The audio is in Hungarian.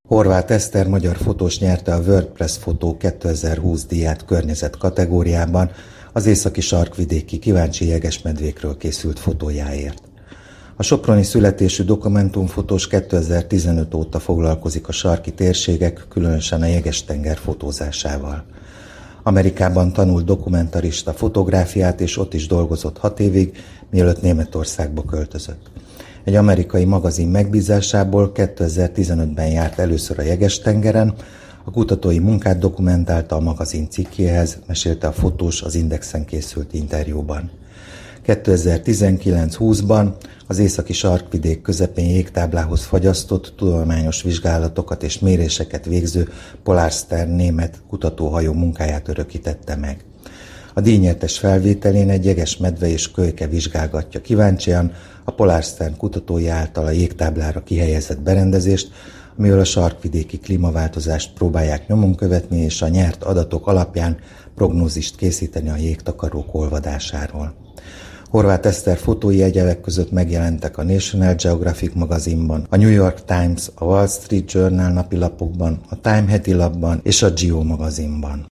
Horváth Eszter magyar fotós nyerte a WordPress Fotó 2020 díját környezet kategóriában az északi sarkvidéki kíváncsi jegesmedvékről készült fotójáért. A soproni születésű dokumentumfotós 2015 óta foglalkozik a sarki térségek, különösen a Jeges-tenger fotózásával. Amerikában tanult dokumentarista fotográfiát, és ott is dolgozott 6 évig, mielőtt Németországba költözött. Egy amerikai magazin megbízásából 2015-ben járt először a Jeges-tengeren, a kutatói munkát dokumentálta a magazin cikkéhez, mesélte a fotós az Indexen készült interjúban. 2019-20-ban az északi sarkvidék közepén jégtáblához fagyasztott, tudományos vizsgálatokat és méréseket végző Polarstern német kutatóhajó munkáját örökítette meg. A díjnyertes felvételén egy jegesmedve és kölyke vizsgálgatja kíváncsian a Polarstern kutatói által a jégtáblára kihelyezett berendezést, amivel a sarkvidéki klímaváltozást próbálják nyomon követni, és a nyert adatok alapján prognózist készíteni a jégtakarók olvadásáról. Horváth Eszter fotói egyebek között megjelentek a National Geographic magazinban, a New York Times, a Wall Street Journal napilapokban, a Time heti lapban és a Geo magazinban.